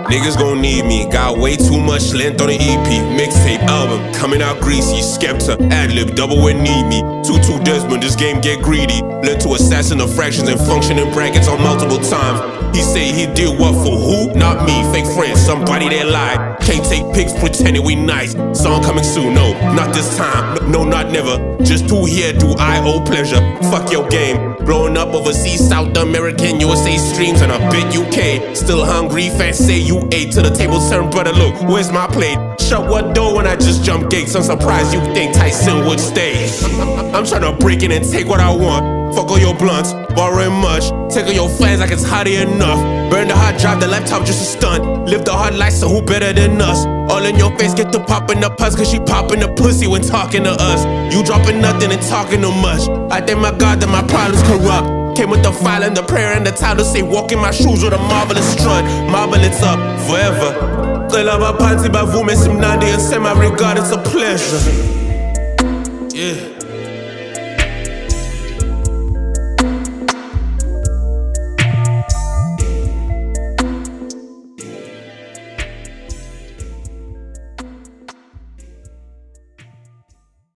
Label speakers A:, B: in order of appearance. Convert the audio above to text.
A: Niggas gon' need me, got way too much length on the EP. Mixtape album, coming out greasy. Skepta, ad-lib, double when need me. 2-2 Desmond, this game get greedy. Learn to assassin the fractions and function in brackets on multiple times. He say he did what for who? Not me, fake friends, somebody that lied. Can't take pics pretending we nice. Song coming soon, no, not this time. No, not never. Just to here do I owe pleasure. Fuck your game. Blowing up overseas, South American, USA streams, and a bit UK. Still hungry, fans say you ate. To the table turn, brother, look, where's my plate? Shut what door when I just jump gates? I'm surprised you think Tyson would stay. I'm tryna break in and take what I want. Fuck all your blunts, borrowing much. Take all your fans like it's hot enough. Burn the hard drive, the laptop just a stunt. Live the hard life, so who better than us? All in your face, get to popping the pus, cause she popping the pussy when talking to us. You dropping nothing and talking too much. I thank my God that my problems corrupt. Came with the file and the prayer and the title, say walk in my shoes with a marvelous strut. Marble it's up forever. Cela va panzi bavume simnandi and semi regard, it's a pleasure. Yeah.